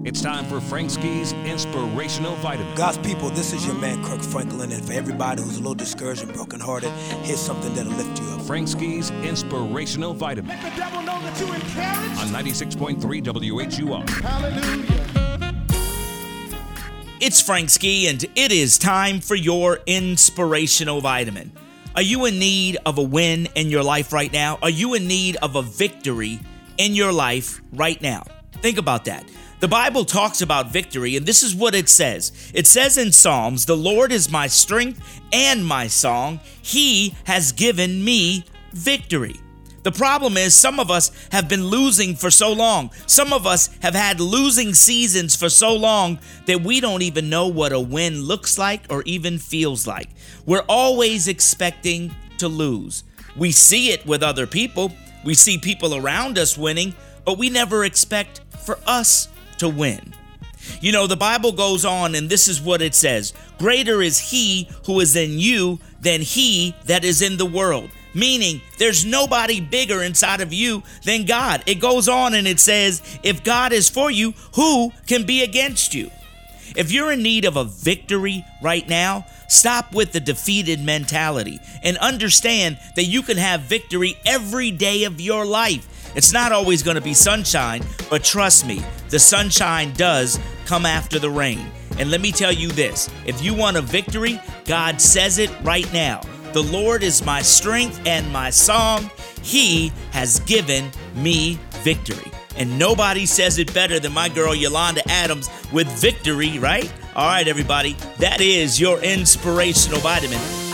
It's time for Frank Ski's Inspirational Vitamin. God's people, this is your man Kirk Franklin, and for everybody who's a little discouraged and brokenhearted, here's something that'll lift you up. Frank Ski's Inspirational Vitamin. Let the devil know that you're encouraged. On 96.3 WHUR. Hallelujah. It's Frank Ski, and it is time for your Inspirational Vitamin. Are you in need of a win in your life right now? Are you in need of a victory in your life right now? Think about that. The Bible talks about victory, and this is what it says. It says in Psalms, "The Lord is my strength and my song. He has given me victory." The problem is some of us have been losing for so long. Some of us have had losing seasons for so long that we don't even know what a win looks like or even feels like. We're always expecting to lose. We see it with other people. We see people around us winning, but we never expect for us to win. You know, the Bible goes on, and this is what it says. "Greater is he who is in you than he that is in the world." Meaning, there's nobody bigger inside of you than God. It goes on and it says, if God is for you, who can be against you? If you're in need of a victory right now, stop with the defeated mentality and understand that you can have victory every day of your life. It's not always going to be sunshine, but trust me, the sunshine does come after the rain. And let me tell you this, if you want a victory, God says it right now. "The Lord is my strength and my song. He has given me victory." And nobody says it better than my girl Yolanda Adams with victory, right? All right, everybody, that is your Inspirational Vitamin.